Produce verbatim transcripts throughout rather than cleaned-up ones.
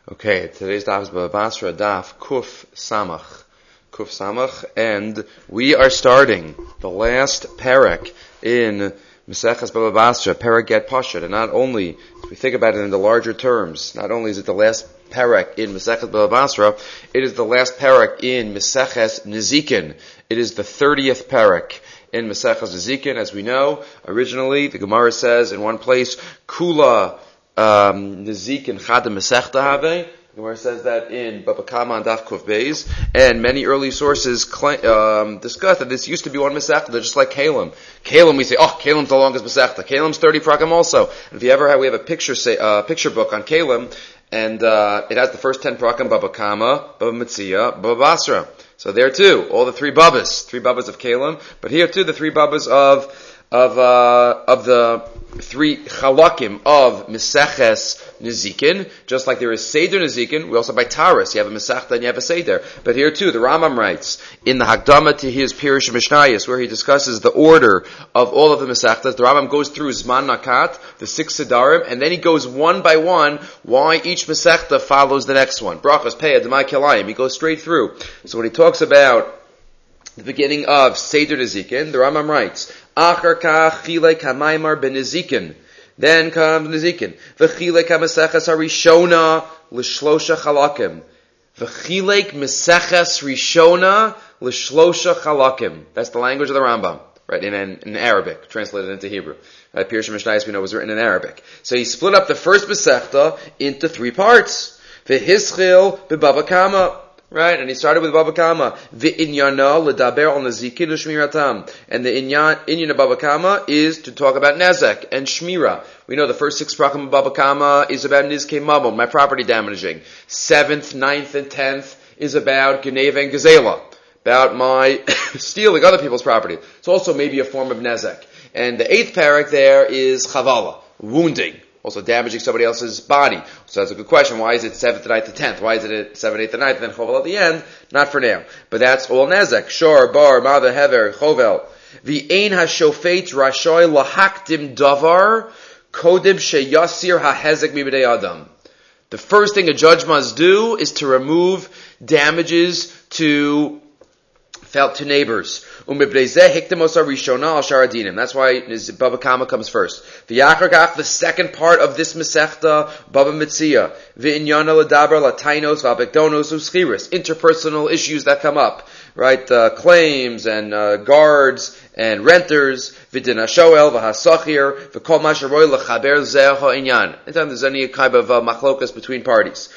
Okay, today's daf is Baba Basra daf Kuf Samach. Kuf Samach, and we are starting the last parak in Maseches Baba Basra, parak Get Pashut. And not only, if we think about it in the larger terms, not only is it the last parak in Maseches Baba Basra, it is the last parak in Maseches Nezikin. It is the thirtieth parak in Maseches Nezikin. As we know, originally, the Gemara says in one place, Kula Um, Nezikin Chadam Masechta Have. The Gemara says that in Baba Kama and Daf Kuf Beis, and many early sources claim, um, discuss that this used to be one Masechta, just like Kalim. Kalim, we say, oh, Kalim's the longest Masechta. Kalim's thirty prakim also. And if you ever have, we have a picture say, uh, picture book on Kalim, and uh, it has the first ten prakim, Baba Kama, Baba Metzia, Baba Basra. So there too, all the three Babas, three Babas of Kalim, but here too, the three Babas of of uh, of the three chalakim of Meseches Nezikin, just like there is Seder Nezikin, we also by Taurus, you have a Mesechta and you have a Seder. But here too, the Rambam writes, in the Hakdama to his Pirush Mishnayos, where he discusses the order of all of the Mesechtas, the Rambam goes through Zman Nakat, the six Sidarim, and then he goes one by one, why each Mesechta follows the next one. Brachos, Peah, Demai Kelayim, he goes straight through. So when he talks about the beginning of Seder Nezikin, the Rambam writes, Achar kach chilek hamaymar ben Nezikin. Then comes Nezikin. V'chilek ha-meseches harishona l'shlosha chalakim. V'chilek meseches rishona l'shlosha chalakim. That's the language of the Rambam, right? In, in, in Arabic, translated into Hebrew. Right? Pirush Mishnayos, we know, was written in Arabic. So he split up the first mesechta into three parts. V'hischil b'bava kama. Right, and he started with Baba Kama. V'inyana l'daber al nezikin u'shmiratam. And the inyan, inyan of Baba Kama is to talk about nezek and shmira. We know the first six prakim of Baba Kama is about nizkei mamon, my property damaging. Seventh, ninth, and tenth is about geneva and gazela, about my stealing other people's property. It's also maybe a form of nezek. And the eighth parak there is chavala, wounding. Also damaging somebody else's body. So that's a good question. Why is it seventh, ninth, and tenth? Why is it at seventh, eighth, and ninth, and then chovel at the end? Not for now. But that's all nezek. Shor, bar, mother, hever, chovel. The ein hashofet rashoy lahakdim davar kodim sheyasir hahezek mibidei adam. The first thing a judge must do is to remove damages to felt to neighbors. That's why Baba Kama comes first. The second part of this Mesechta, Baba Metzia, interpersonal issues that come up, right? Uh, claims and uh, guards and renters. Anytime there's any kind of uh, machlokas between parties.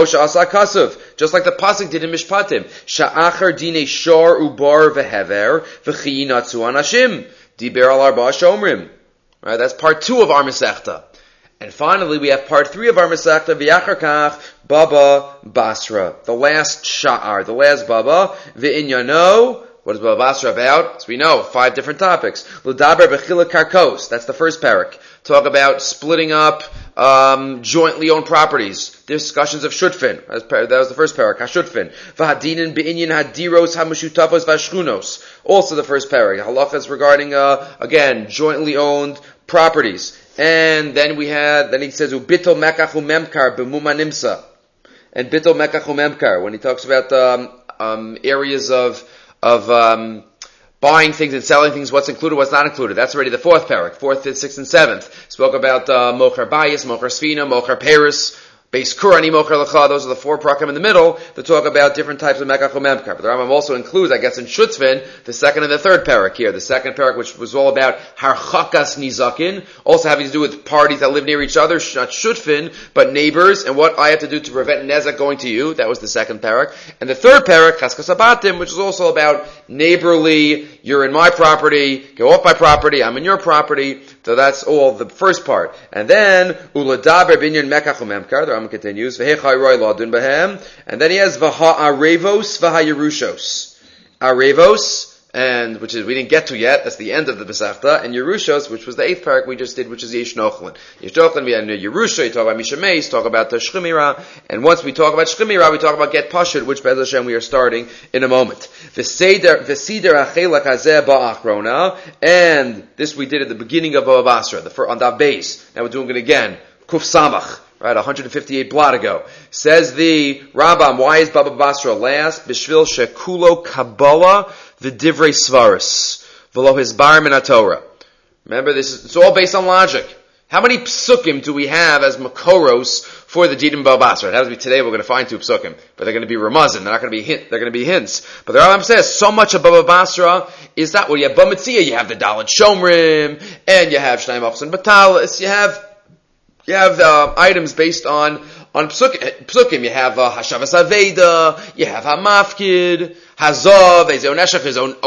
Just like the pasuk did in Mishpatim. Sha'achar dine shor ubar vehever v'chi natzu anashim. Diber al arba shomrim. Right, that's part two of our Mesechta. And finally, we have part three of our Mesechta, v'yachar kach, Baba Basra. The last sha'ar, the last Baba, v'inyano. What is Baba Basra about? As we know, five different topics. L'daber b'chilek karkos. That's the first parak. Talk about splitting up um, jointly owned properties. Discussions of shutfin. That was the first parak. Hashutfin. V'hadinin be'inyin hadiros hamashutafos v'ashchunos. Also the first parak. Halachas regarding uh, again jointly owned properties. And then we had. Then he says ubito mekach umemkar b'mumanimsa. And bito mekach umemkar when he talks about um, um, areas of of um, buying things and selling things, what's included, what's not included. That's already the fourth parak, fourth, fifth, sixth, and seventh. Spoke about uh, mocher bayis, mocher sfina, mocher peris, beis kurani, mocher lecha. Those are the four prakim in the middle that talk about different types of mekach umemkar. But the Rambam also includes, I guess, in Shutzvin, the second and the third parak here. The second parak, which was all about harchakas nizakin, also having to do with parties that live near each other, not Shutfin, but neighbors, and what I have to do to prevent nezek going to you. That was the second parak. And the third parak, chaskas abatim, which is also about neighborly, you're in my property, go off my property, I'm in your property. So that's all the first part. And then, uladaber binyan mekach umemkar, the Rambam continues, v'hechai roi ladun behem, and then he has v'ha arevos v'ha yerushos. Arevos, and which is we didn't get to yet. That's the end of the Masechta. And Yerushos, which was the eighth parak we just did, which is Yesh Nochlin. Yesh Nochlin, we had Yerusha. You talk about Mishameis, talk about the Shchimira, and once we talk about Shchimira, we talk about Get Pashut, which Be'ez Hashem we are starting in a moment. V'seder v'seder achelak hazeh ba'achrona, and this we did at the beginning of Baba Basra, the on Dav Beis. Now we're doing it again. Kuf Samach. Right, one hundred fifty-eight blot ago. Says the Rambam, why is Baba Basra last? Bishvil shekulo Kabbalah v'divrei svaris v'lo hisbar min haTorah. Remember, this is, it's all based on logic. How many psukim do we have as makoros for the Dinim Baba Basra? It has to be today. We're going to find two psukim, but they're going to be ramazin. They're not going to be hint. They're going to be hints. But the Rambam says so much of Baba Basra is that. Well, you have Bamitzia, you have the Dalet Shomrim, and you have Shnayim Achos and Batalis. You have You have uh, items based on on psukim. psukim. You have uh, Hashavas Aveda, you have Hamafkid, Hazav, Ezeo Neshach,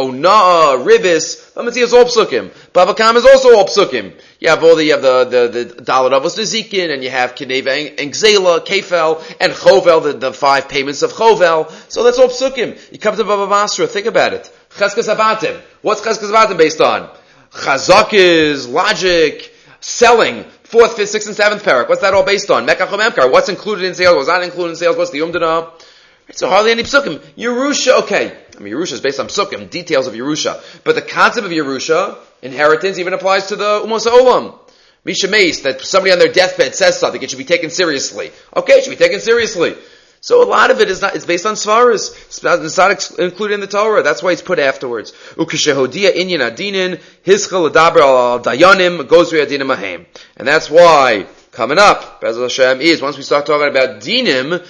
Onah, Ribis. Bamitzia is all psukim. Bava Kama is also all psukim. You have all the you have the the the Dalet Avos Nezikin, and you have Kineva and Gzela, Kefel, and Chovel, the, the five payments of Chovel. So that's all psukim. You come to Baba Basra, think about it. Cheskas Abatim. What's Cheskas Abatim based on? Chazak is logic, selling. Fourth, fifth, sixth, and seventh parak. What's that all based on? Mekach Memkar. What's included in sales? What's not included in sales? What's the Umdana? So hardly any psukim. Yerusha, okay. I mean, Yerusha is based on psukim, details of Yerusha. But the concept of Yerusha, inheritance, even applies to the Umos Olam. Misha Meis, that somebody on their deathbed says something, it should be taken seriously. Okay, it should be taken seriously. So a lot of it is not, it's based on svaras. It's not, it's not ex- included in the Torah. That's why it's put afterwards. Ukeshehodia inyan adinin, hischel adaber al dayanim, gozri adinim ahem. And that's why, coming up, Be'ez Hashem, is, once we start talking about dinim,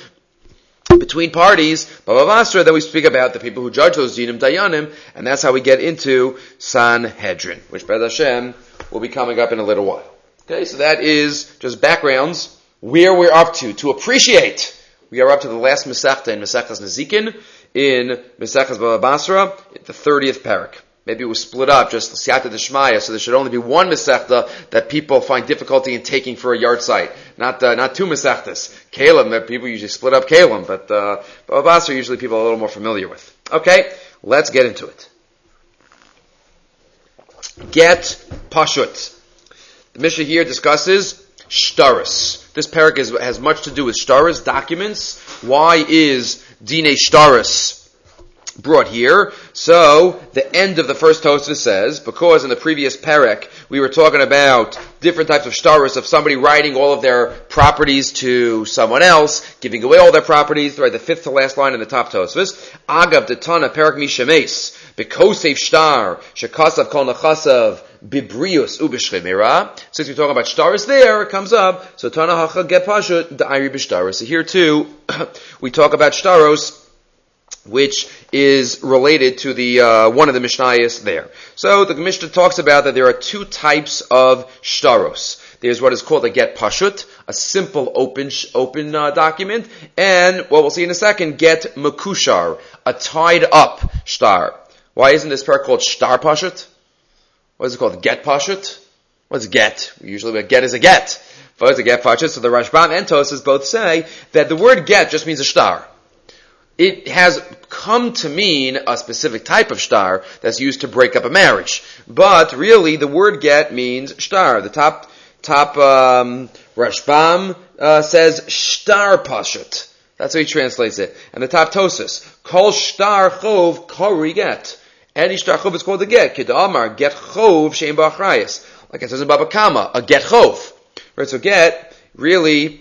between parties, Baba Basra, then we speak about the people who judge those dinim, dayanim, and that's how we get into Sanhedrin, which Be'ez Hashem will be coming up in a little while. Okay, so that is just backgrounds, where we're up to, to appreciate. We are up to the last Masechta in Masechtas Nezikin, in Masechtas Baba Basra, the thirtieth parak. Maybe it was split up, just Siyata Deshmaya, so there should only be one Masechta that people find difficulty in taking for a yard site. Not uh, not two Masechtas. Kalim, people usually split up Kalim, but uh, Baba Basra usually people are a little more familiar with. Okay, let's get into it. Get Pashut. The Mishnah here discusses Shtaris. This parak is, has much to do with shtaris, documents. Why is Dine Shtaris brought here? So, the end of the first Tosafos says, because in the previous parak we were talking about different types of shtaris, of somebody writing all of their properties to someone else, giving away all their properties, right, the fifth to last line in the top Tosafos. Agav detana parak mishames, bekosev shtar, shekasav kol nachasav, Bibrius ubishchemira. Since we're talking about shtaris there, it comes up. So Tana Hacha get Pashut Da'iri b'shtaris. So here too, we talk about shtaros, which is related to the uh, one of the Mishnayos there. So the Mishnah talks about that there are two types of shtaros. There's what is called a get pashut, a simple open open uh, document, and what we'll see in a second, get makushar, a tied up shtar. Why isn't this part called shtar pashut? What is it called? Get pashut? What's get? Usually get is a get. But it's a get pashut. So the Rashbam and Tosafos both say that the word get just means a shtar. It has come to mean a specific type of shtar that's used to break up a marriage. But really, the word get means shtar. The top top um, Rashbam uh, says shtar pashut. That's how he translates it. And the top Tosafos, kol shtar chov kori get. Any shtar chov is called a get. Kid Amar, get chov shein ba'achrayis. Like it says in Baba Kama, a get chov. Right, so get really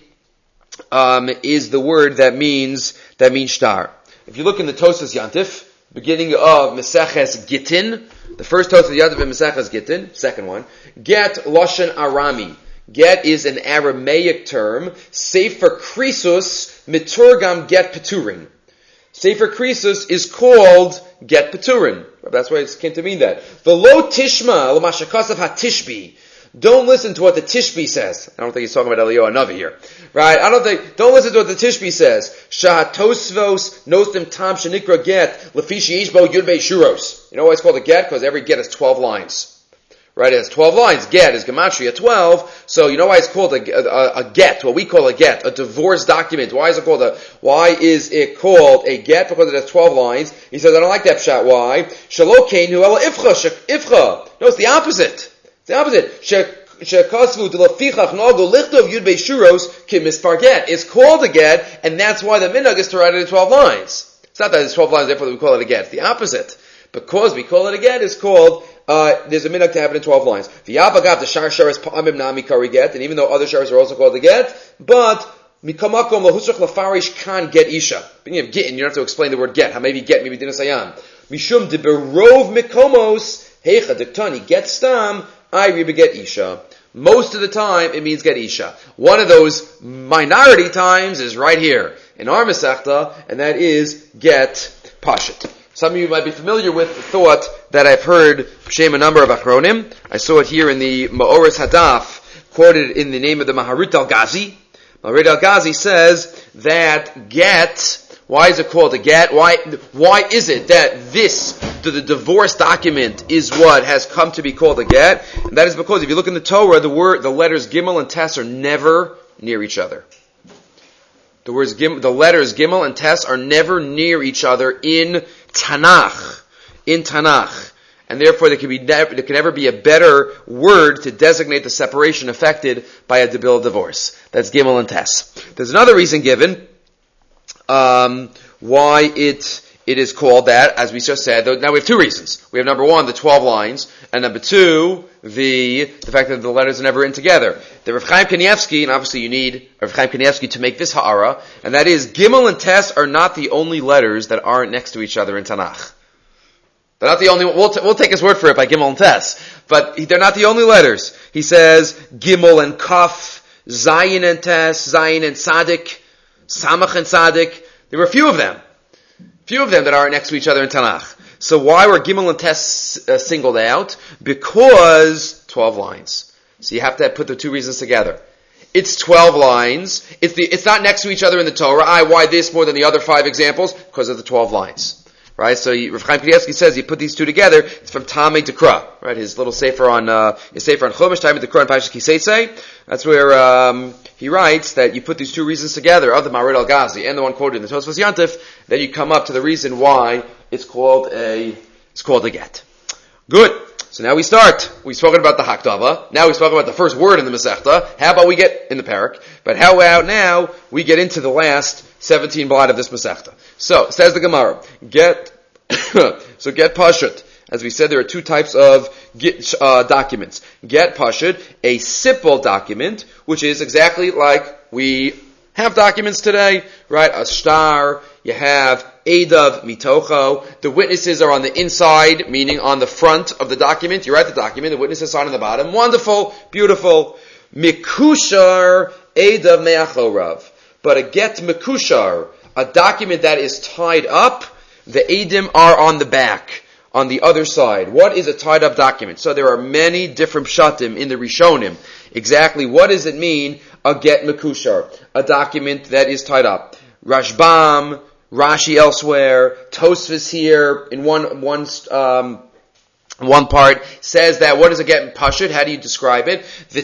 um, is the word that means that means shtar. If you look in the Tosafos Yantif, beginning of Meseches Gittin, the first Tosafos Yantif in Meseches Gittin, second one, get lashon arami. Get is an Aramaic term. Sefer Krisus miturgam get peturin. Sefer Krisus is called get peturin. That's why it's came to mean that. V'lo tishma l'mashakasav hatishbi. Don't listen to what the Tishbi says. I don't think he's talking about Eliyahu Hanavi here. Right? I don't think, don't listen to what the Tishbi says. Shah Tosfos nostim tam shenikra get lefishi ishbo yudbei shuros. You know why it's called a get? Because every get has twelve lines. Right? It has twelve lines. Get is gematria twelve. So you know why it's called a, a, a get, what we call a get, a divorce document. Why is it called a, why is it called a get? Because it has twelve lines. He says, I don't like that pshat. Why? Shalokein hu ela ifcha, ifcha. No, it's the opposite. It's the opposite. Shekasvu de lafichach nagu lichtov yud beishuros ki mispar get. It's called a get, and that's why the minhag is to write it in twelve lines. It's not that it's twelve lines, therefore we call it a get. It's the opposite. Because we call it a get, it's called uh, there's a minhag to have it in twelve lines. V'yabagav the shar sharas pa'amim nami kari get, and even though other sharas are also called the get, but mikamakom lahusrach lafarish kan get isha. You have get, and you don't have to explain the word get. Maybe get, maybe dinasayam. Mishum de berov mikomos heicha diktani get stam I riba get isha. Most of the time, it means get isha. One of those minority times is right here in our Masechta, and that is get pashit. Some of you might be familiar with the thought that I've heard Shem a number of Achronim. I saw it here in the Ma'oris Hadaf, quoted in the name of the Maharit al-Ghazi. Maharit al-Ghazi says that get, why is it called a get? Why, why is it that this, the, the divorce document, is what has come to be called a get? And that is because if you look in the Torah, the word, the letters Gimel and Tes are never near each other. The words Gim, the letters Gimel and Tes are never near each other in Tanakh. In Tanakh. And therefore there can be never, there can never be a better word to designate the separation affected by a debil divorce. That's Gimel and Tes. There's another reason given um, why it it is called that, as we just said. Now we have two reasons. We have number one, the twelve lines, and number two, the the fact that the letters are never in together. The Rav Chaim Kanievsky, and obviously you need Rav Chaim Kanievsky to make this ha'ara, and that is Gimel and Tes are not the only letters that aren't next to each other in Tanakh. They're not the only. We'll t- we'll take his word for it by Gimel and Tes, but they're not the only letters. He says Gimel and Kaf, Zayin and Tes, Zayin and Sadik, Samach and Sadik. There were a few of them. Few of them that aren't next to each other in Tanakh. So why were Gimel and Tes uh, singled out? Because twelve lines. So you have to put the two reasons together. It's twelve lines. It's the, it's not next to each other in the Torah. I, why this more than the other five examples? Because of the twelve lines. Right? So Rav Chaim Kanievsky says you put these two together, it's from Tamei Dekra. Right? His little sefer on, uh, his sefer on Chumash, Tamei Dekra and Parashat Kiseitze. That's where, um, he writes that you put these two reasons together, of the Maharit al-Ghazi and the one quoted in the Tosfos Yantif, then you come up to the reason why it's called a, it's called a get. Good. So now we start. We've spoken about the Hakdava. Now we've spoken about the first word in the Masechta. How about we get in the parak? But how about now we get into the last seventeen blot of this Masechta? So, says the Gemara, get, so get Pashut. As we said, there are two types of get, uh, documents. Get Pashut, a simple document, which is exactly like we have documents today, right? A star, you have Edav Mitocho. The witnesses are on the inside, meaning on the front of the document. You write the document, the witnesses are on the bottom. Wonderful, beautiful. Mikushar Edav Me'achorav. But a get Mikushar, a document that is tied up, the Edim are on the back, on the other side. What is a tied up document? So there are many different pshatim in the Rishonim. Exactly what does it mean, a get Mekushar? A document that is tied up. Rashbam, Rashi elsewhere, Tosfos here, in one, one, um, one part, says that what is a get Pashut? How do you describe it? The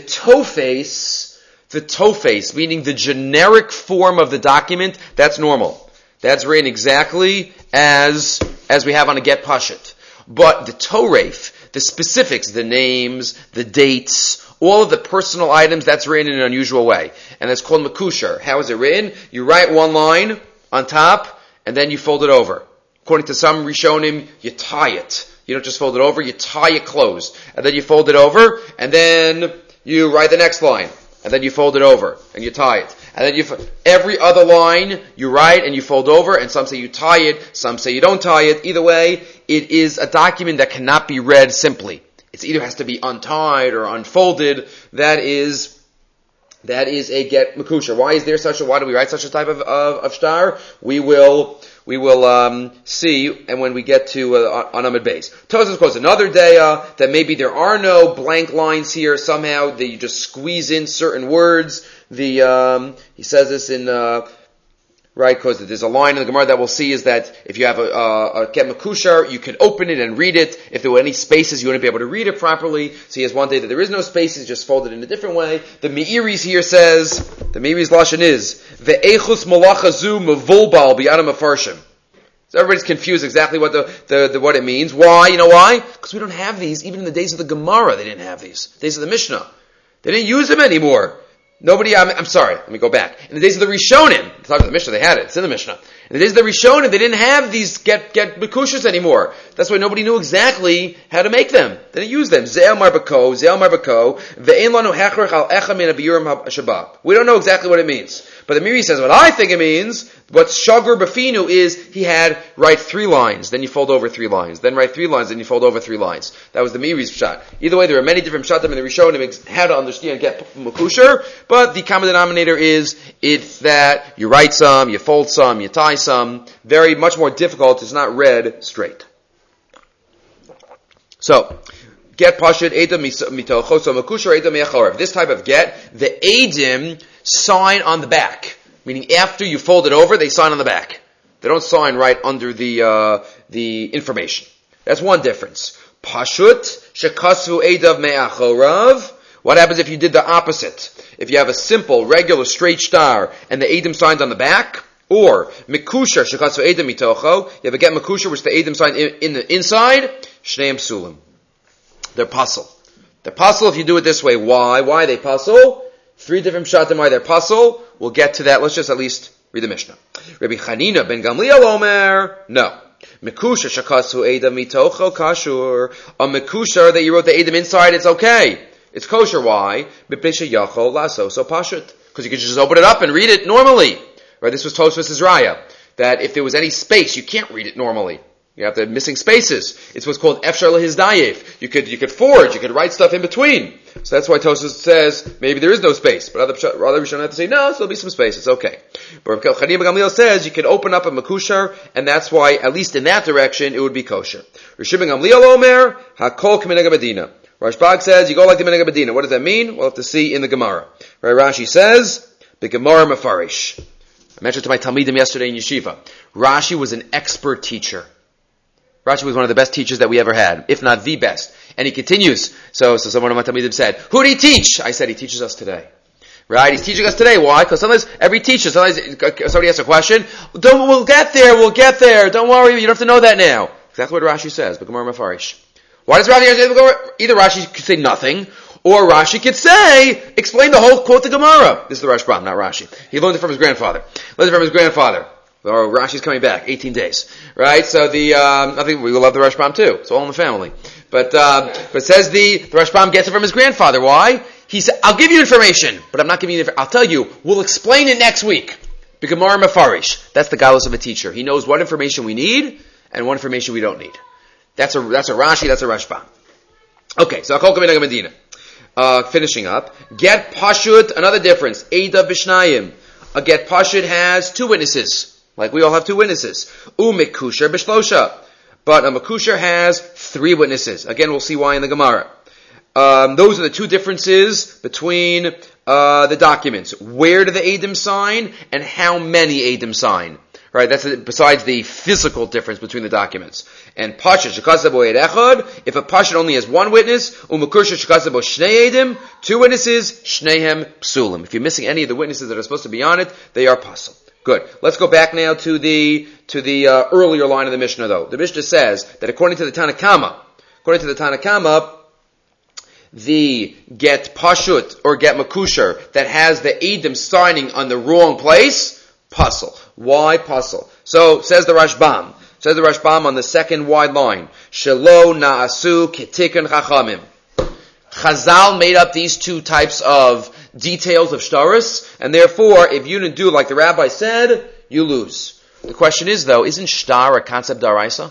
Tofes, the Tofes, meaning the generic form of the document, that's normal. That's written exactly as, as we have on a get Pashut. But the Toref, the specifics, the names, the dates, all of the personal items, that's written in an unusual way. And that's called Mekushar. How is it written? You write one line on top, and then you fold it over. According to some Rishonim, you tie it. You don't just fold it over, you tie it closed. And then you fold it over, and then you write the next line. And then you fold it over, and you tie it. And then you, every other line you write and you fold over, and some say you tie it, some say you don't tie it. Either way, it is a document that cannot be read simply. It either has to be untied or unfolded. That is, that is a get Mekushar. Why is there such a, why do we write such a type of, of, of star? We will, we will, um, see, and when we get to, uh, on Amud Beis. Tosfos quotes another day, uh, that maybe there are no blank lines here, somehow that you just squeeze in certain words. The, um, he says this in, uh, right, because there's a line in the Gemara that we'll see is that if you have a, a, a get Mekushar, you can open it and read it. If there were any spaces, you wouldn't be able to read it properly. So he has one day that there is no spaces, just fold it in a different way. The Me'iris here says, the Me'iris Lashon is, Ve'echus malachazu mevulbal b'yadam afarshim. So everybody's confused exactly what the, the, the, what it means. Why? You know why? Because we don't have these. Even in the days of the Gemara, they didn't have these. Days of the Mishnah. They didn't use them anymore. Nobody, I'm, I'm sorry, let me go back. In the days of the Rishonim, it's not in the Mishnah, they had it, it's in the Mishnah. In the days of the Rishonim, they didn't have these get, get mekushas anymore. That's why nobody knew exactly how to make them. They didn't use them. Ze'el marbako, ze'el marbako, ve'en lanu hechrech al echa min abiyurim shabab. We don't know exactly what it means. But the Miri says, what I think it means, what Shagur Bafinu is, he had write three lines, then you fold over three lines, then write three lines, then you fold over three lines. That was the Miri's pshat. Either way, there are many different pshatim in the Rishonim how to understand get mekusher, but the common denominator is, it's that you write some, you fold some, you tie some. Very much more difficult, it's not read straight. So, get pashut edom mitocho, so mekusher edom me'achorav. This type of get, the edim sign on the back. Meaning after you fold it over, they sign on the back. They don't sign right under the uh, the information. That's one difference. Pashut shekasvu edav me'achorav. What happens if you did the opposite? If you have a simple, regular, straight star, and the edim signs on the back, or mekusher shekasvu edav mitocho, you have a get mekusher which the edim sign in, in the inside, shneim sulim. They're puzzle. They're puzzle if you do it this way. Why? Why are they puzzle? Three different pshatim why they're puzzle. We'll get to that. Let's just at least read the Mishnah. Rabbi Chanina ben Gamliel Omer, no. Mekusha shakasu edam mitocho kashur. A mekusha that you wrote the edam inside, it's okay. It's kosher. Why? B'pisha yachol laso so pashut. Because you could just open it up and read it normally. Right? This was Tosfos' Raya. That if there was any space, you can't read it normally. You have the missing spaces. It's what's called efshar lehizdayef. You could, you could forge, you could write stuff in between. So that's why Tosfos says, maybe there is no space. But other, other Rishonim have to say, no, there'll be some space, it's okay. But Chanim Gamliel says, you can open up a mekusher, and that's why, at least in that direction, it would be kosher. Rishim ben Gamliel Omer, hakol k'minhag Medina. Rashbag says, you go like the minhag Medina. What does that mean? We'll have to see in the Gemara. Right, Rashi says, the Gemara mefarish. I mentioned to my Talmidim yesterday in Yeshiva. Rashi was an expert teacher. Rashi was one of the best teachers that we ever had, if not the best. And he continues. So, so someone of my Talmidim said, who did he teach? I said, he teaches us today. Right? He's teaching us today. Why? Because sometimes every teacher, sometimes somebody asks a question, don't, we'll get there, we'll get there, don't worry, you don't have to know that now. Exactly what Rashi says, but Gemara Mefarish. Why does Rashi say, either Rashi could say nothing, or Rashi could say, explain the whole quote to Gemara. This is the Rashbam, not Rashi. He learned it from his grandfather. Learned it from his grandfather. Or Rashi's coming back, eighteen days. Right? So the, um, I think we will love the Rashbam too. It's all in the family. But, uh, but says the, the Rashbam gets it from his grandfather. Why? He said, I'll give you information, but I'm not giving you, I'll tell you, we'll explain it next week. B'Gemara Mefarish. That's the galus of a teacher. He knows what information we need, and what information we don't need. That's a, that's a Rashi, that's a Rashbam. Okay, so Akol Kaminag Medina. Uh, finishing up. Get Pashut, another difference. Eida Bishnayim. A get Pashut has two witnesses. Like we all have two witnesses. Umekusher Bishlosha. But a Mekusher has three witnesses. Again, we'll see why in the Gemara. Um, those are the two differences between uh, the documents. Where do the Eidim sign, and how many Eidim sign. Right, that's a, besides the physical difference between the documents. And Pashut Shekasabo Eid Echad, if a Pashut only has one witness, Umekusher Shekasabo Shnei Eidim, two witnesses, Shnehem Psulim. If you're missing any of the witnesses that are supposed to be on it, they are pasul. Good. Let's go back now to the to the uh, earlier line of the Mishnah, though. The Mishnah says that according to the Tanna Kama, according to the Tanna Kama, the get Pashut or get Mekusher that has the Eidim signing on the wrong place, pasul. Why pasul? So says the Rashbam. Says the Rashbam on the second wide line. Shelo na'asu k'tikun chachamim. Chazal made up these two types of details of shtaris, and therefore, if you didn't do like the rabbi said, you lose. The question is, though, isn't shtar a concept d'oraisa?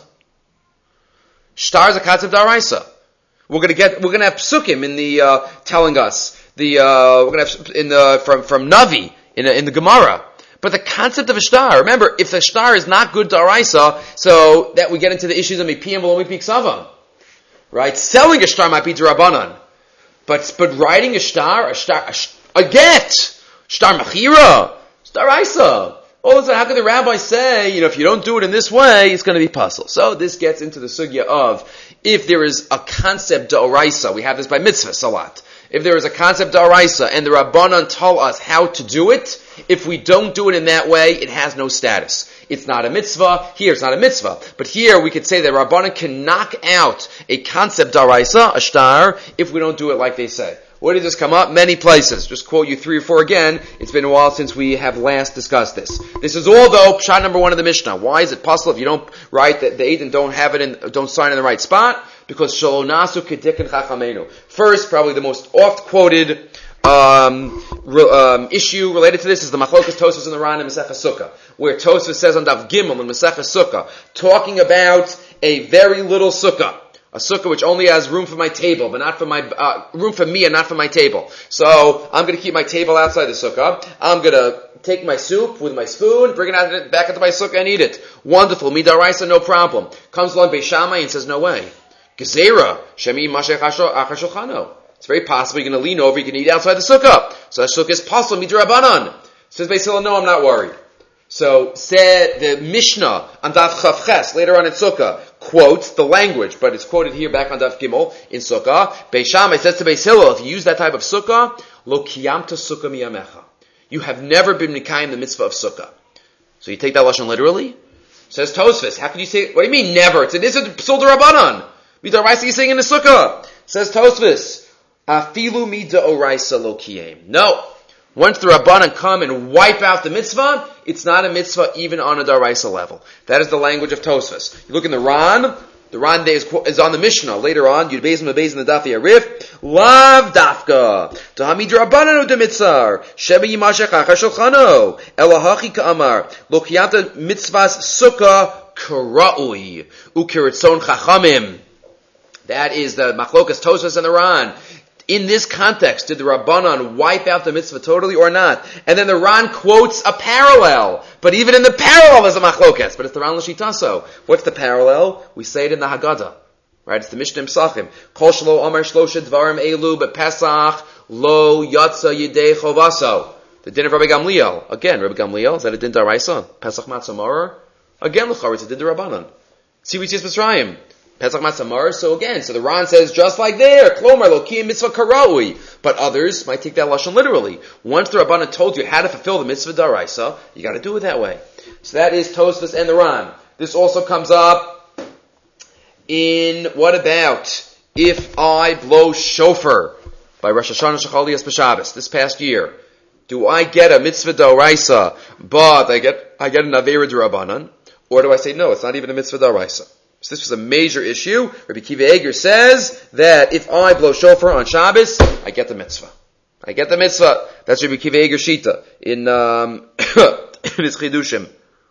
Shtar is a concept d'oraisa. We're going to get, we're going to have psukim in the uh, telling us the uh, we're going to have in the from from Navi in in the Gemara. But the concept of a shtar, remember, if the shtar is not good d'oraisa, so that we get into the issues of mipiyim v'lo mipi ksavam. Right? Selling a shtar might be d'Rabbanan. But, but writing a shtar, a shtar, a, a get, shtar machira, shtar isa. All of a sudden, how could the rabbi say, you know, if you don't do it in this way, it's going to be pasul? So this gets into the sugya of, if there is a concept d'oraisa, we have this by mitzvahs a lot. If there is a concept d'oraisa, and the Rabbanan tell us how to do it, if we don't do it in that way, it has no status. It's not a mitzvah. Here, it's not a mitzvah. But here, we could say that Rabbanan can knock out a concept d'oraisa, a shtar, if we don't do it like they say. Where did this come up? Many places. Just quote you three or four again. It's been a while since we have last discussed this. This is all though shot number one of the Mishnah. Why is it possible if you don't write that the Eidin don't have it in, don't sign in the right spot? Because Shelo Nasu K'Dikken Chachamenu. First, probably the most oft quoted um, re, um, issue related to this is the Machlokas Tosfos in the Ran in Masechah Sukkah, where Tosfos says on Daf Gimel in Masechah Sukkah, talking about a very little sukkah. A sukkah which only has room for my table, but not for my, uh, room for me and not for my table. So, I'm gonna keep my table outside the sukkah. I'm gonna take my soup with my spoon, bring it out, back into my sukkah and eat it. Wonderful. Midaraisa, no problem. Comes along Beis Shammai and says, no way. Gezerah, Shemi Mashech Achashulchano. It's very possible you're gonna lean over, you can eat outside the sukkah. So the sukkah is possible, Midarabanan. Says Beis Hillel, no, I'm not worried. So, said the Mishnah on Daf Chav Ches, later on in Sukkah, quotes the language, but it's quoted here back on Daf Gimel in Sukkah. Beis Shammai says to Beis Hillel, if you use that type of Sukkah, lo kiyamta Sukkah miyamecha. You have never been mikayim the mitzvah of Sukkah. So you take that lashon literally? Says Tosfos, how can you say, what do you mean never? It's an Izzat Psul D'Rabbanan. Midaraisa you're saying in the Sukkah. Says Tosfos, afilu mida'oraisa lo kiyem. No. Once the Rabbanan come and wipe out the mitzvah, it's not a mitzvah even on a Daraisa level. That is the language of Tosfos. You look in the Ran, the Ran is, is on the Mishnah. Later on, Yud Beis Mebez in the Daf Yarif, Lav Dafka, Tahamid Rabbanan de Mitzar, Sheba Yimashech Achashulchano, Elahachi Ka'amar, Lokiyata Mitzvahs Sukkah Kara'ui, Ukiritzon Chachamim. That is the Machlokas Tosfos and the Ran. In this context, did the Rabbanan wipe out the mitzvah totally or not? And then the Ran quotes a parallel. But even in the parallel there's a machlokas. But it's the Ran L'Shitaso. What's the parallel? We say it in the Haggadah. Right? It's the Mishnah Psachim. Kol shelo amar shlosha dvarim elu bepesach lo yatsa yidei chovaso. The din of Rabbi Gamliel. Again, Rabbi Gamliel, is that a din d'Oraisa? Pesach matzah maror? Again, l'chor, it's a din d'Rabbanan. See what Yitzis Mitzrayim. Pesach Matzah Maror, so again, so the Ran says, just like there, Klomar, Lokiyim Mitzvah Karaui. But others might take that lashon literally. Once the Rabbanan told you how to fulfill the Mitzvah Daraisa, you gotta do it that way. So that is Tosfos and the Ran. This also comes up in, what about, if I blow shofar by Rosh Hashanah Shechaliyas B'Shabbos, this past year, do I get a Mitzvah Daraisa, but I get, I get an Aveira D'Rabbanan, or do I say, no, it's not even a Mitzvah Daraisa? So this was a major issue. Rabbi Kiva Eger says that if I blow shofar on Shabbos, I get the mitzvah. I get the mitzvah. That's Rabbi Kiva Eger Shita in, um, in his Chidushim.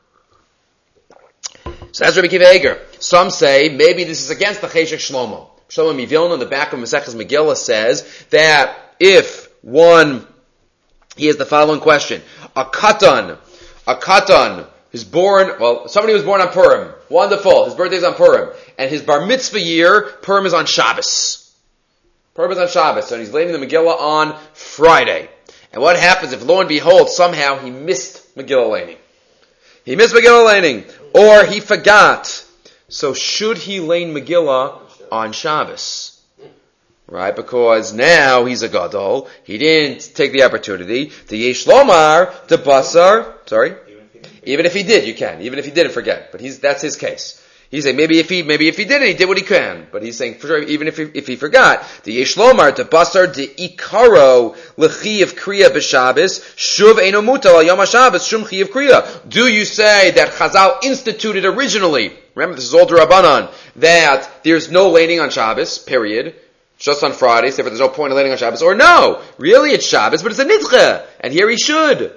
So that's Rabbi Kiva Eger. Some say maybe this is against the Cheshek Shlomo. Shlomo Mivilna in the back of Maseches Megillah says that if one, he has the following question: a katan, a katan is born. Well, somebody was born on Purim. Wonderful. His birthday's on Purim. And his bar mitzvah year, Purim is on Shabbos. Purim is on Shabbos. So he's leaving the Megillah on Friday. And what happens if, lo and behold, somehow he missed Megillah laning? He missed Megillah laning. Or he forgot. So should he lane Megillah on Shabbos? Right? Because now he's a gadol. He didn't take the opportunity. The Yesh Lomar, the Basar, sorry? Even if he did, you can. Even if he didn't forget. But he's, that's his case. He's saying, maybe if he, maybe if he did it, he did what he can. But he's saying, for sure, even if he, if he forgot, the Yesh Lomar, the Basar, the Ikaro, L'chiv Kriya B'Shabbos, Shuv Eino Mutal, Al Yom HaShabbos, Shum Chiv Kriya. Do you say that Chazal instituted originally, remember this is all D'Rabbanan, that there's no laning on Shabbos, period, just on Fridays, therefore there's no point in laning on Shabbos, or no, really it's Shabbos, but it's a Nidche, and here he should.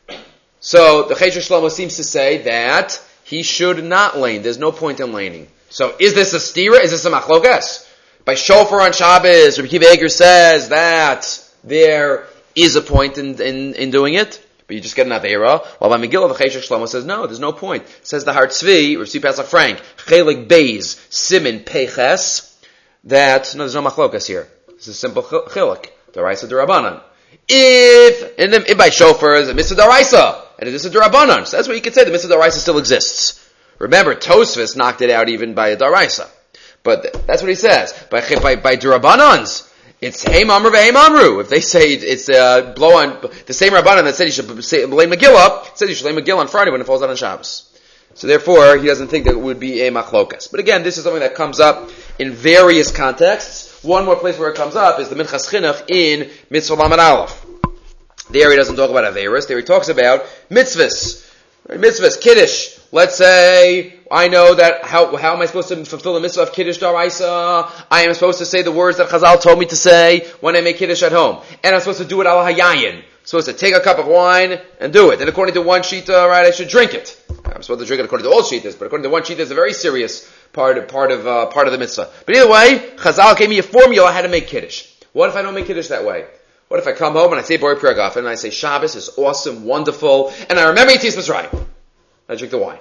So the Cheshek Shlomo seems to say that he should not lane. There's no point in laning. So is this a stira? Is this a machlokas? By shofar on Shabbos, Rabbi Kiva Eger says that there is a point in, in, in doing it, but you just get an aveira. While by Megillah, the Cheshek Shlomo says no, there's no point. Says the Har Tzvi, or Tzvi Pesach Frank, Chelik Beis, Simin Peches, that, no, there's no machlokas here. This is simple chilik. D'Oraisa D'Rabbanan. If, in the, if by shofar is a mitzvah D'Oraisa, and it is a D'Rabbanan, so that's what you could say, the mitzvah D'Oraisa still exists. Remember, Tosfos knocked it out even by a D'Oraisa. But that's what he says. By, by, by D'Rabbanans, it's Heim Amru v'Heim Amru. If they say it's, uh, blow on, the same Rabbanan that said he should say, lay Megillah, said he should lay Megillah on Friday when it falls out on Shabbos. So therefore, he doesn't think that it would be a machlokas. But again, this is something that comes up in various contexts. One more place where it comes up is the Minchas Chinuch in Mitzvah Lamed Aleph. There he doesn't talk about Averis. There he talks about mitzvahs. Mitzvahs, Kiddush. Let's say, I know that, how how am I supposed to fulfill the mitzvah of Kiddush Daraisa? I am supposed to say the words that Chazal told me to say when I make Kiddush at home. And I'm supposed to do it al hayayin. I'm supposed to take a cup of wine and do it. And according to one shita, right, I should drink it. I'm supposed to drink it according to all shitas, but according to one shita, it's a very serious part of, part of, uh, part of the mitzvah. But either way, Chazal gave me a formula how to make Kiddush. What if I don't make Kiddush that way? What if I come home and I say Borei Pri Hagafen and I say Shabbos is awesome, wonderful, and I remember Yetzias Mitzrayim. I drink the wine.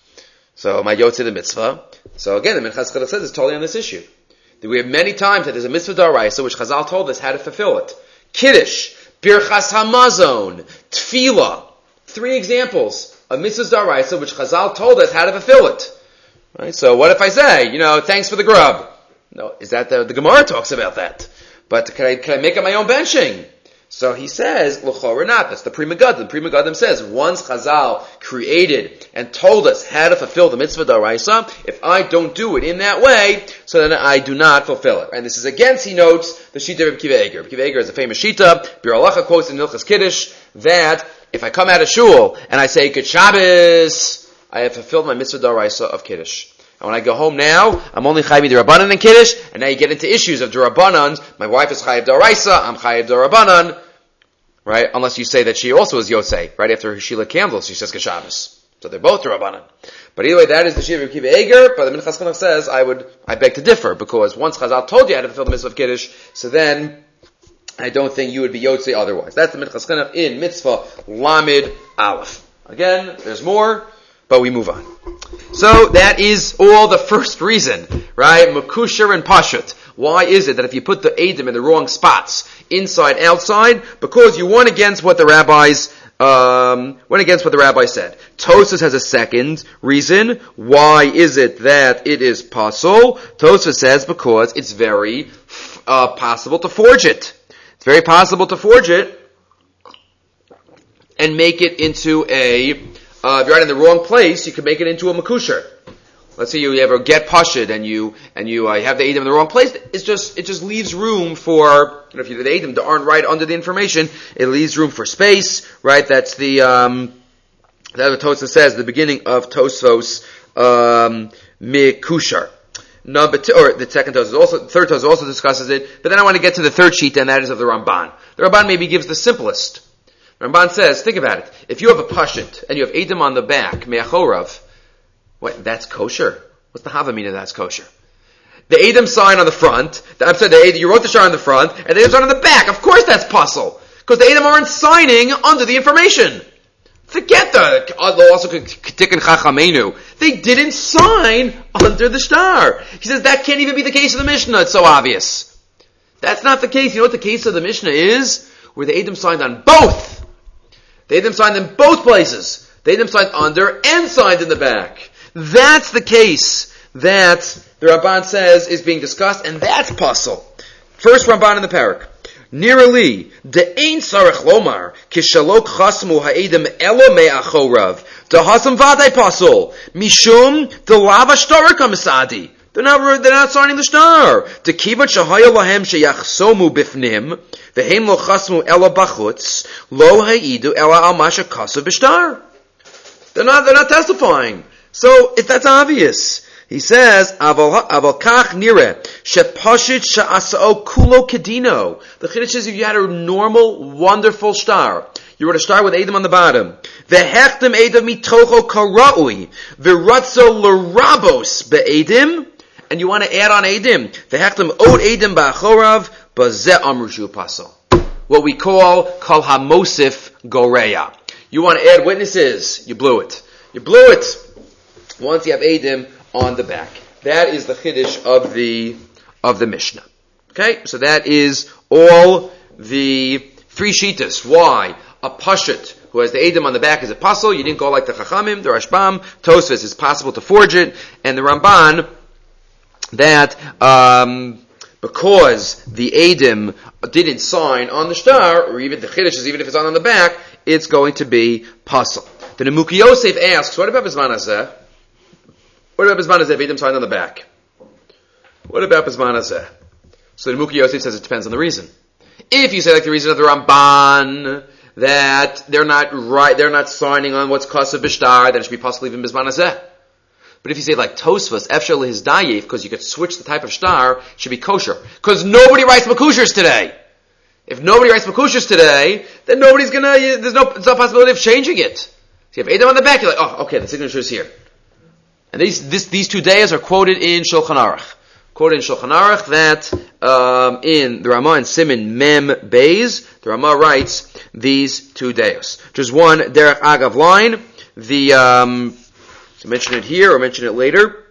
So my Yotze the mitzvah. So again, the Minchas Chinuch says it's totally on this issue. We have many times that there's a mitzvah d'oraisa which Chazal told us how to fulfill it. Kiddush, Birchas Hamazon, Tefillah. Three examples of mitzvahs d'oraisa which Chazal told us how to fulfill it. Right? So what if I say, you know, thanks for the grub? No, is that the, the Gemara talks about that? But can I, can I make up my own benching? So he says, l'chorah not. That's the Pri Megadim. The Pri Megadim says, once Chazal created and told us how to fulfill the mitzvah d'oraisa, if I don't do it in that way, so then I do not fulfill it. And this is against, he notes, the Shita of Kiva Eger. Kiva Eger is a famous Shita. Bir Halacha quotes in Hilchas Kiddush that if I come out of shul and I say Good Shabbos, I have fulfilled my mitzvah d'oraisa of Kiddush. And when I go home now, I'm only chayiv d'Rabbanan and Kiddush, and now you get into issues of d'Rabbanan. My wife is chayiv d'oraisa, I'm chayiv d'Rabbanan, right? Unless you say that she also is Yotzei, right after she lit candles, she says Shabbos. So they're both d'Rabbanan. But either way, that is the Shiva of Kiva Eger, but the Minchas Chinuch says, I would, I beg to differ, because once Chazal told you how to fulfill the mitzvah of Kiddush, so then, I don't think you would be Yotzei otherwise. That's the Minchas Chinuch in Mitzvah Lamed Aleph. Again, there's more, but we move on. So that is all the first reason, right? Makusher and Pashut. Why is it that if you put the Eidim in the wrong spots, inside, outside, because you went against what the rabbis, um, went against what the rabbi said. Tosfos has a second reason. Why is it that it is possible? Tosfos says because it's very uh, possible to forge it. It's very possible to forge it and make it into a Uh, if you're right in the wrong place, you can make it into a makusher. Let's say you have a get pashid and you and you uh, have the Eidim in the wrong place. It's just it just leaves room for, you know, if you the Eidim aren't right under the information, it leaves room for space, right? That's the um, that's what Tosfos says, the beginning of Tosfos um, Mekushar. Number two, or the second Tosfos also, the third Tosfos also discusses it. But then I want to get to the third sheet, and that is of the Ramban. The Ramban maybe gives the simplest. Ramban says, think about it. If you have a pashut and you have Eidim on the back, me'achorav, what, that's kosher? What's the havamina that's kosher? The Eidim sign on the front, the, I'm sorry, the Eidim, you wrote the shar on the front, and the Eidim sign on the back. Of course that's puzzle. Because the Eidim aren't signing under the information. Forget the, also K'tikin Chachamenu. They didn't sign under the star. He says that can't even be the case of the Mishnah. It's so obvious. That's not the case. You know what the case of the Mishnah is? Where the Eidim signed on both. The Eidim signed in both places. The Eidim signed under and signed in the back. That's the case that the Ramban says is being discussed, and that's puzzle. First Ramban in the parak. Nirali, de ein sarech lomar, kishalok chasmu ha'edim elo me'achorav, de hasam vaday pasul, mishum de lava shtarak ha'misadi. They're not, they're not signing the star. De kivat shahaya lahem sheyachsomu bifnim, vehem lo chasmu ela bachutz, lo ha'idu ela al masha kasu b'shtar. They're not, they're not testifying. So, if that's obvious. He says, aval kach nire, shepashit sha'asao kulo kedino. The Chiddush says if you had a normal, wonderful star, you wrote a star with Eidim on the bottom. Vehechtem Eidim mitocho kara'ui, v'ratzo l'rabos be'edim, and you want to add on Eidim. Vehechtem od Eidim ba'achorav, ba'zeh amrushu pasal. What we call kol hamosif goreya. You want to add witnesses, you blew it. You blew it once you have Eidim on the back. That is the Chiddush of the of the Mishnah. Okay, so that is all the three shitas. Why? A pashut who has the Eidim on the back is a pasal. You didn't go like the Chachamim, the Rashbam. Tosfos is possible to forge it, and the Ramban that um, because the Eidim didn't sign on the star, or even the Chiddush is even if it's on on the back, it's going to be pasal. The Nemuki Yosef asks, what about Bisman Hazeh? What about Bisman Hazeh? Eidim signed on the back. What about Bisman Hazeh? So the Muki Yosef says it depends on the reason. If you say like the reason of the Ramban, that they're not right, they're not signing on what's Kasav Bishtar, then it should be possible even Bizman Hazeh. But if you say like Tosfos, Efshel Hizdayef, because you could switch the type of star, it should be kosher. Because nobody writes Makushers today. If nobody writes Makushers today, then nobody's gonna, there's no, there's no possibility of changing it. So you have Edom on the back, you're like, oh, okay, the signature is here. And these, this, these two days are quoted in Shulchan Aruch. Quoted in Shulchan Aruch that, um, in the Ramah and Siman Mem Beis, the Ramah writes these two days. Just one Derech Agav line, the, um, to mention it here or mention it later.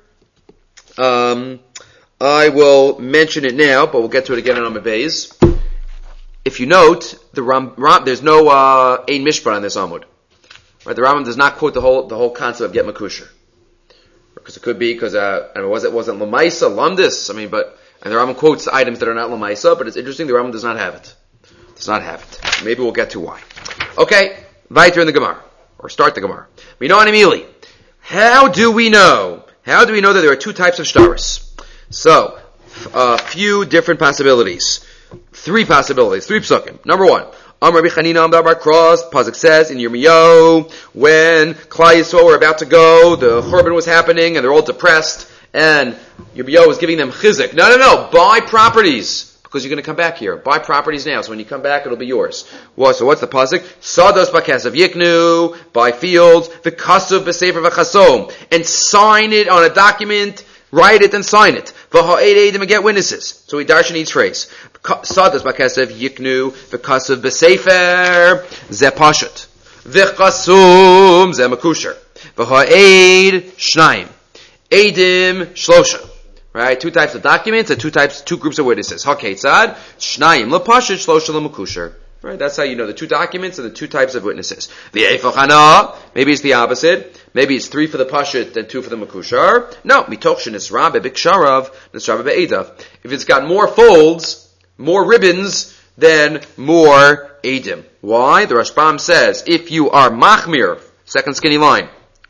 Um, I will mention it now, but we'll get to it again on Amud Beis. If you note, the Ram, Ram there's no uh, Ein Mishpat on this Amud. Right, the Rambam does not quote the whole the whole concept of get makusher, because it could be because uh, I mean, was it wasn't lamaisa lamdis? I mean, but and the Rambam quotes items that are not lamaisa, but it's interesting the Rambam does not have it. Does not have it. Maybe we'll get to why. Okay, weiter in the Gemara or start the Gemara. We know Animili. How do we know? How do we know that there are two types of shtaris? So, a uh, few different possibilities. Three possibilities. Three psukim. Number one. Am Rabbi Chanina Amdar Bar Cross. Pasuk says in Yirmiyahu, when Klal Yisrael were about to go, the Churban was happening, and they're all depressed, and Yirmiyahu was giving them chizik. No, no, no. Buy properties. Because you're going to come back here. Buy properties now. So when you come back, it'll be yours. Well, so what's the pasuk? Sados b'kasav yiknu, buy fields, v'kasav b'sefer v'chasom, and sign it on a document, write it and sign it. V'ha'ed edim and get witnesses. So we darshan each phrase. Sados b'kasav yiknu, v'kasav b'sefer, ze pashat. V'chasum, ze makusher. V'ha'ed shnayim. Edim shlosha. Right, two types of documents and two types, two groups of witnesses. Haketzad, shnayim lepashit, shlosha lemukusher. Right, that's how you know the two documents and the two types of witnesses. The eifachana, maybe it's the opposite. Maybe it's three for the pashit and two for the makushar. No, mitoch shenisra bebiksharav, nisra bebe'edav. If it's got more folds, more ribbons, then more edim. Why? The Rashbam says, if you are machmir, second skinny line,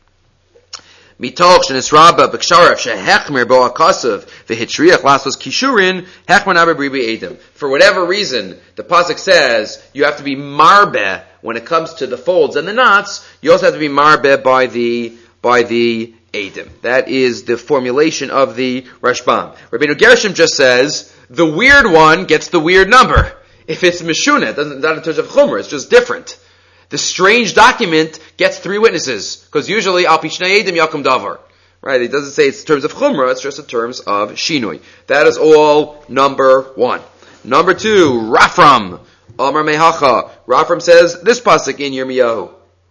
Mitoch shenisraba b'ksharav shehechmer bo akasav v'hitriach lasos kishurin hechmer nabe bribi edim. For whatever reason, the pasuk says you have to be marbe when it comes to the folds and the knots. You also have to be marbe by the by the edim. That is the formulation of the Rashbam. Rabbeinu Gershom just says the weird one gets the weird number. If it's mishuna, it doesn't not in terms of chumrah, it's just different. The strange document gets three witnesses, because usually al pishnei edim yakum davar. Right? It doesn't say it's in terms of chumrah, it's just in terms of shinui. That is all number one. Number two, Rafram. Amar mehacha. Rafram says this pasuk in Yirmiyahu.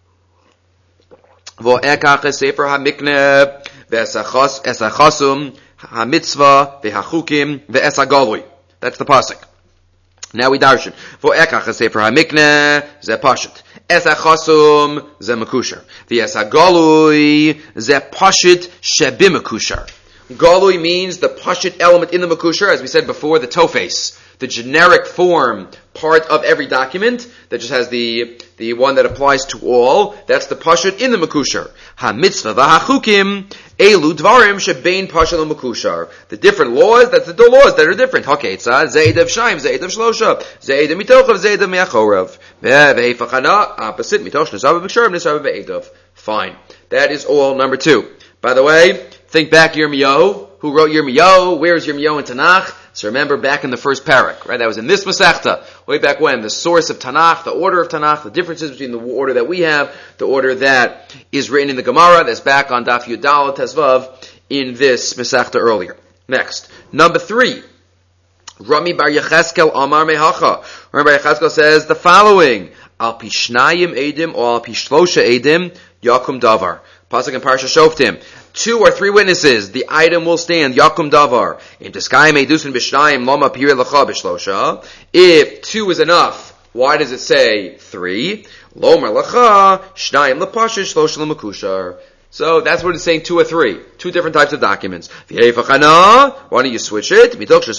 Vo'ekach sefer hamikne ve'esachasum hamitzvah ve'hachukim ve'esagalui. That's the pasuk. Now we darshan. Vo'ekach sefer hamikne ze pashut. Esachasum ze makusher. The esagalui ze pashut shebimakusher. Galui means the pashut element in the makusher, as we said before, the tofes, the generic form part of every document that just has the the one that applies to all. That's the pashut in the makusher. Ha mitzvah v'hachukim elu dvarim shebein pashut l'makushar. The different laws, that's the laws that are different. Haketzad zeidav shaim, zeidav shlosha, zeidav mitochav, zeidav me'achorav. Ve've'ifachana opposite mitoch nisava b'ksharim nisava be'edav. Fine. That is all number two. By the way, think back Yirmiyahu. Who wrote Yirmiyahu? Where's Yirmiyahu in Tanakh? So remember back in the first parak, right? That was in this Masechta, way back when. The source of Tanakh, the order of Tanakh, the differences between the order that we have, the order that is written in the Gemara, that's back on Daf Yudal Tezvav in this Masechta earlier. Next. Number three. Rami Bar Yecheskel Amar Mehacha. Rami Bar Yecheskel says the following. Al Pishnayim Edim or Al Pishlosha Edim Yakum Davar. Pasuk in Parsha Shoftim. Two or three witnesses, the item will stand, Yakum Davar. If two is enough, why does it say three? So that's what it's saying, two or three. Two different types of documents. Why don't you switch it?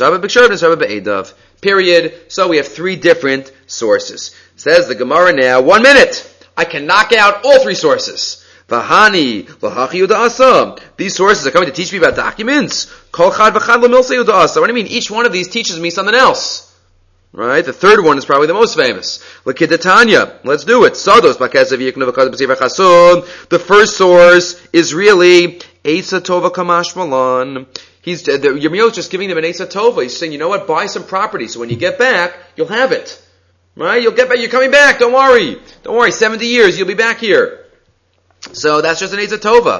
Period. So we have three different sources. Says the Gemara now, one minute. I can knock out all three sources. Vahani, lahachi uda'asa. These sources are coming to teach me about documents. Kol chad v'chad l'milsei uda'asa. What do you mean? Each one of these teaches me something else. Right? The third one is probably the most famous. L'kidatanya. Let's do it. Sados b'kesev yiknu v'chad b'sefer chasun. The first source is really Eisa Tova Kamash Malan. He's, the, Yirmiyahu is just giving them an Eisa Tova. He's saying, you know what? Buy some property. So when you get back, you'll have it. Right? You'll get back. You're coming back. Don't worry. Don't worry. seventy years, you'll be back here. So that's just an Eisa Tova.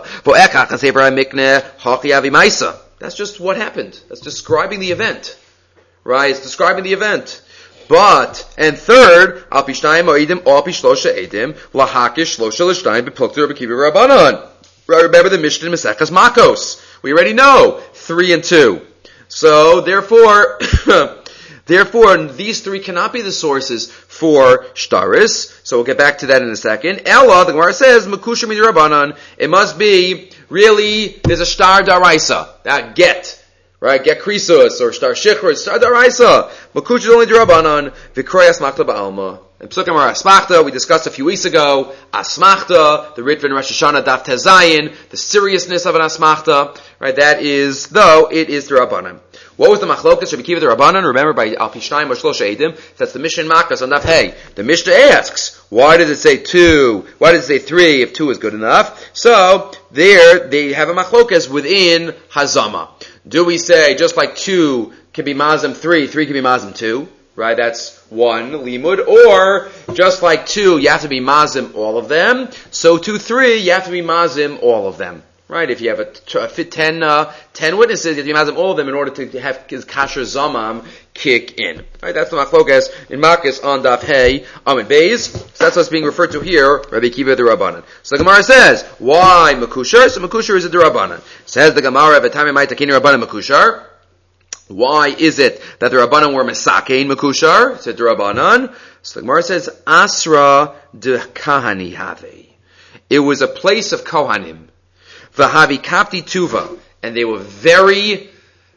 That's just what happened. That's describing the event. Right? It's describing the event. But, and third, al pishnayim oidim, al pishlosha edim, lahakish shlosha l'shnayim, b'plukter b'kivi rabbanon. Remember the Mishnah in Maseches Makos. We already know three and two. So, therefore, therefore, these three cannot be the sources for shtaris. So we'll get back to that in a second. Ella, the Gemara says, Makusha midrabanan. It must be, really, there's a shtar daraisa. That get. Right, get krisus, or shtar shichur, shtar daraisa. Makusha is only darabanan. Vikroy asmachta ba'alma. In Psukim or Asmachta, we discussed a few weeks ago, Asmachta, the Ritva in Rosh Hashanah, Daf Tezayin, the seriousness of an Asmachta, right, that is, though, it is the Rabbanan. What was the Machlokas, Rabbi Kiva the Rabbanan? Remember, by Al Pishnayim or Shlosha Eidim, that's the Mishnah in Makkos on Daf Hey. The Mishnah asks, why does it say two? Why does it say three if two is good enough? So, there, they have a Machlokas within Hazama. Do we say, just like two can be Mazim three, three can be Mazim two? Right, that's one limud, or just like two, you have to be mazim all of them. So to three, you have to be mazim all of them. Right, if you have a, t- a fit ten, uh, ten witnesses, you have to be mazim all of them in order to have his kasher zamam kick in. Right, that's the machlokas in Makos on Daf Hey Amid Beis. So that's what's being referred to here, Rabbi Kiva the Rabbanan. So the Gemara says, why makushar? So makushar is a Rabbanan. Says the Gemara, every time you might take in Rabbanan makushar. Why is it that the Rabbanan were Mesakein Mekushar? It's a Rabbanan. So the Gemara says, Asra de Kahani Have. It was a place of Kohanim. Vahavi Kapti Tuva. And they were very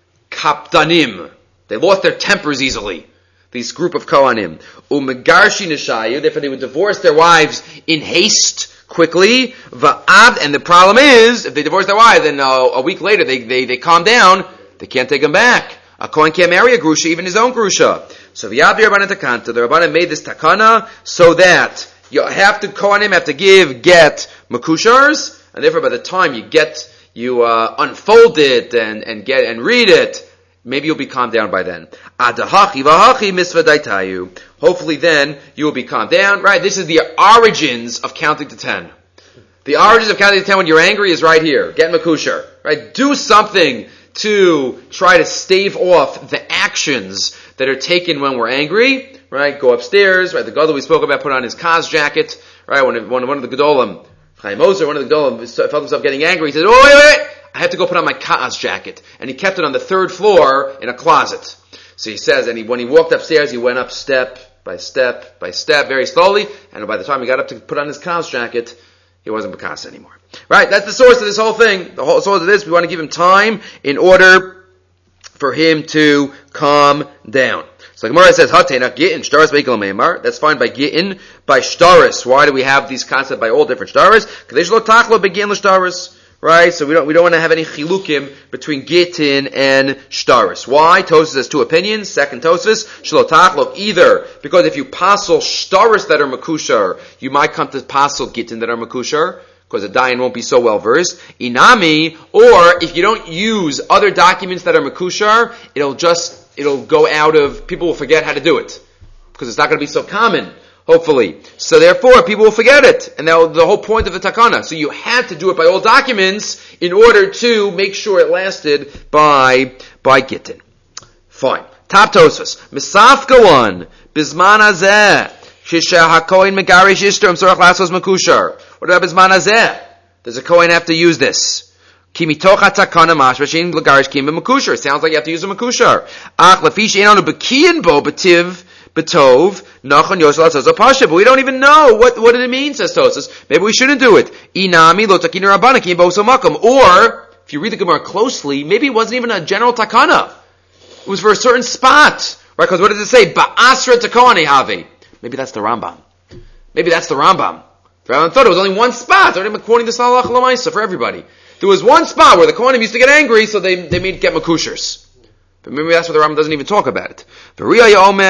Kaptanim. They lost their tempers easily. This group of Kohanim. Umegarshi Nishayu. Therefore they would divorce their wives in haste, quickly. Va'ad. And the problem is, if they divorce their wives, then uh, a week later they, they, they calm down. They can't take him back. A Kohen can't marry a Grusha, even his own Grusha. So the Rabbanan Takanta, the Rabbanan made this Takana so that you have to, Kohanim have to give get Makushars, and therefore by the time you get, you uh, unfold it and, and get and read it, maybe you'll be calmed down by then. Adahachi vahachi misvadaitayu. Hopefully then you will be calmed down. Right, this is the origins of counting to ten. The origins of counting to ten when you're angry is right here. Get Makushar. Right, do something to try to stave off the actions that are taken when we're angry, right? Go upstairs, right? The Gadol we spoke about put on his Kaz jacket, right? When one, one of the Gedolim, Chaim Ozer, one of the Gedolim felt himself getting angry, he said, oh, wait, wait, wait, I have to go put on my Kaz jacket. And he kept it on the third floor in a closet. So he says, and he, when he walked upstairs, he went up step by step by step, very slowly, and by the time he got up to put on his Kaz jacket, he wasn't Bekas anymore. Right? That's the source of this whole thing. The whole source of this, we want to give him time in order for him to calm down. So the Gemara says, Hatena Gittin, Shtaris Beikal Meimar. That's fine by Gittin, by Shtaris. Why do we have these concepts by all different Shtaris? Kadesh lo tachlo begin l'Shtaris. Right? So we don't, we don't want to have any chilukim between Gittin and Shtaris. Why? Tosfos has two opinions. Second Tosfos, shlo tachlo, either because if you passel Shtaris that are Makushar, you might come to passel Gittin that are Makushar, because the Dayan won't be so well versed. Inami, or if you don't use other documents that are Makushar, it'll just, it'll go out of, people will forget how to do it. Because it's not going to be so common, hopefully. So therefore, people will forget it. And that was the whole point of the Takana. So you had to do it by all documents in order to make sure it lasted by, by Gittin. Fine. Top Tosfos. Misafka one. Bizman hazeh. Shisha hakoin megarish ishter sorach lasos makushar. What about Bizman hazeh? Does a Kohen have to use this? Ki mitoch hatakana mashmashin legarish kim b'makushar. Sounds like you have to use a makushar. Ach lefish einanu bekiyin bo betiv betov nachon yosel atzos pasha. But we don't even know what what did it mean, says Tosfos. Maybe we shouldn't do it. Inami lo takinu rabbana kim bo somakom. Or if you read the Gemara closely, maybe it wasn't even a general takana. It was for a certain spot, right? Because what does it say? Ba'asra takani havi. Maybe that's the Rambam. Maybe that's the Rambam. The Rambam thought it was only one spot. They're quoting this halacha l'maisa for everybody. There was one spot where the Kohanim used to get angry, so they they made get makushers. But maybe that's why the Rambam doesn't even talk about it. It was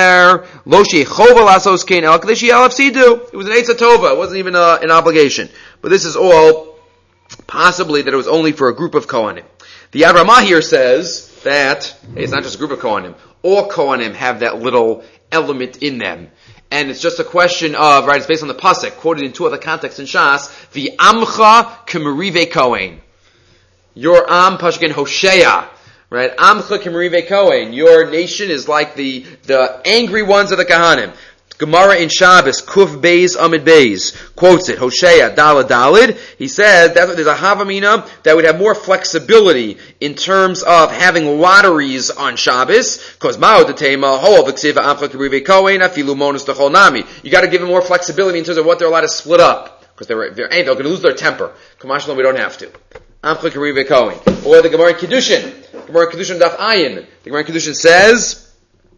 an Eitzah Tova. It wasn't even a, an obligation. But this is all possibly that it was only for a group of Kohanim. The Yad Ramah here says that hey, it's not just a group of Kohanim. All Kohanim have that little element in them. And it's just a question of, right, it's based on the Pasuk, quoted in two other contexts in Shas, the Amcha K'merive Kohen. Your Am, Pashkin Hosea. Right? Amcha K'merive Kohen. Your nation is like the, the angry ones of the Kahanim. Gemara in Shabbos, Kuf Beis Amid Beis, quotes it, Hosea, Dalad Dalid. He says that there's a Havamina that would have more flexibility in terms of having lotteries on Shabbos, because Ma'od Tema, Ho, V'ksiva, Amcha K'merive Kohen, Afilu Monus T'chol Nami. You gotta give them more flexibility in terms of what they're allowed to split up, because they're, they're, they're going to lose their temper. Kamashal, we don't have to. Amcha K'merive Kohen. Or the Gemara in Kiddushin. Gemara in Kiddushin Daf Ayin. The Gemara in Kiddushin says,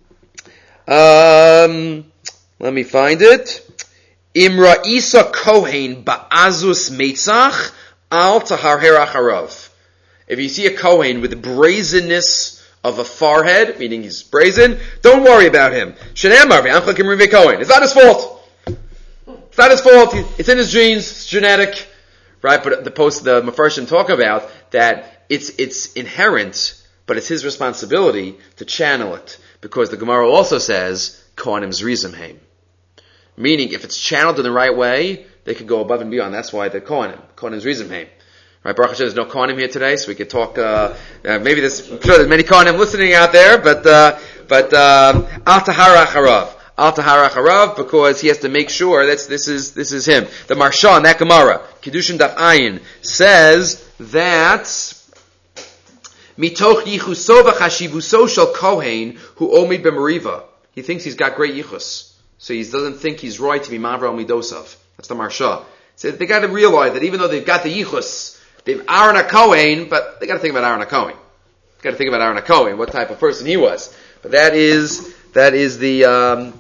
um, let me find it. Imra Isa Kohen ba'azus meitzach al taharher acharav. If you see a Kohen with the brazenness of a forehead, meaning he's brazen, don't worry about him. Shenemar v'amcha k'merive Kohen. It's not his fault. It's not his fault. It's in his genes. It's genetic. Right? But the post, the Mefarshim talk about that it's, it's inherent, but it's his responsibility to channel it. Because the Gemara also says, Kohanim's rizimheim. Meaning, if it's channeled in the right way, they could go above and beyond. That's why they're Kohanim. Kohanim's rizimheim. Right? Baruch Hashem, there's no Kohanim here today, so we could talk, uh, uh maybe there's, I'm sure there's many Kohanim listening out there, but, uh, but, um, Al Tahara Acharav. Al Tahara Acharav, because he has to make sure that's, this is, this is him. The Marsha in that Gemara, Kiddushin Daf Ayin, says that, Mitoch yichuso v'chashivuso shel Kohen, hu omid b'meriva. He thinks he's got great yichus. So he doesn't think he's right to be Mavra Midosav. That's the Marsha. So they got to realize that even though they've got the Yichus, they've Aaron HaKohen, but they got to think about Aaron HaKohen. Got to think about Aaron HaKohen, what type of person he was. But that is that is the um,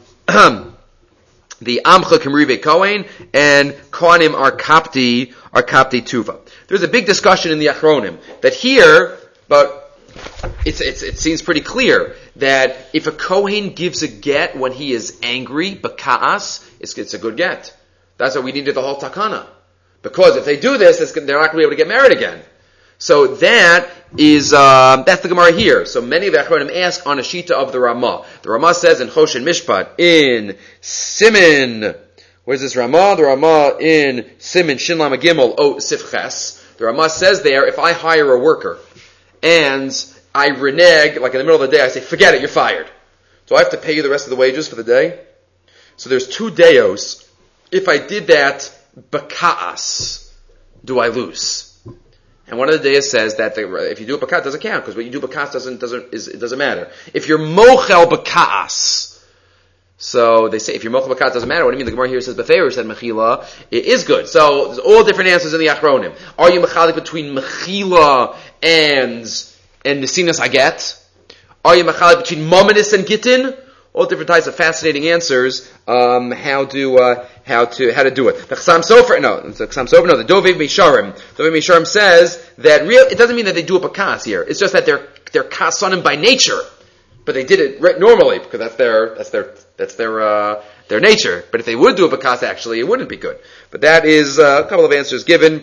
the Amcha K'merive Kohen, and Kohanim are Kapti are Kapti Tuva. There's a big discussion in the Achronim that here, but it's, it's it seems pretty clear that if a Kohen gives a get when he is angry, baka'as, it's, it's a good get. That's why we needed the whole takana. Because if they do this, it's, they're not going to be able to get married again. So that is, um, that's the Gemara here. So many of the Achronim ask on a shita of the Ramah. The Ramah says in Choshen Mishpat, in Simin, where's this Ramah? The Ramah in Simin, Shin Lama Gimel, O Sifches. The Ramah says there, if I hire a worker, and I renege, like in the middle of the day, I say, forget it, you're fired. Do I have to pay you the rest of the wages for the day? So there's two deos. If I did that, baka'as, do I lose? And one of the deos says that the, if you do a baka'as, it doesn't count, because what you do baka'as doesn't, doesn't, is, it doesn't matter. If you're mochel baka'as, so they say, if you're mochel baka'as, it doesn't matter. What do you mean? The Gemara here says, Befeirush said mechila, it is good. So there's all different answers in the Achronim. Are you mechalik between mechila and and Nesinas Aget? Are you machalik between Mominus and Gittin? All different types of fascinating answers. Um, how to uh, how to how to do it. The Chassam Sofer, no, the Chassam Sofer, no, the Dovei Meisharim. Dovei Meisharim says that real. It doesn't mean that they do a pakas here. It's just that they're they're kasanim by nature, but they did it right normally because that's their that's their that's their uh, their nature. But if they would do a pakas, actually, it wouldn't be good. But that is uh, a couple of answers given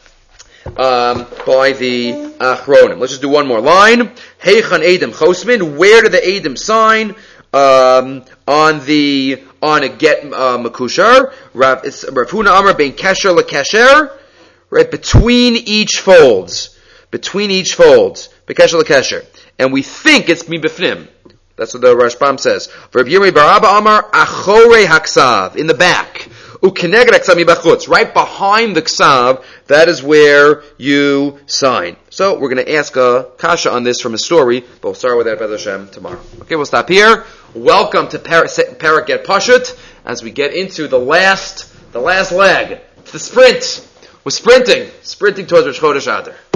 Um, by the Achronim. Let's just do one more line. Heichan Edom Chosmin. Where do the Edom sign um, on the on a get uh, makushar? Rav Huna Amar bein kesher lekesher. Right between each folds, between each folds, bekesher lekesher, and we think it's mibifnim. That's what the Rashbam says. Rav Yirmiyah bar Abba Amar achorei haksav, in the back. Right behind the ksav, that is where you sign. So we're going to ask a kasha on this from a story, but we'll start with that B'ez Hashem tomorrow. Okay, we'll stop here. Welcome to Parak Get Pashut as we get into the last, the last leg. It's the sprint. We're sprinting, sprinting towards Rosh Chodesh Adar.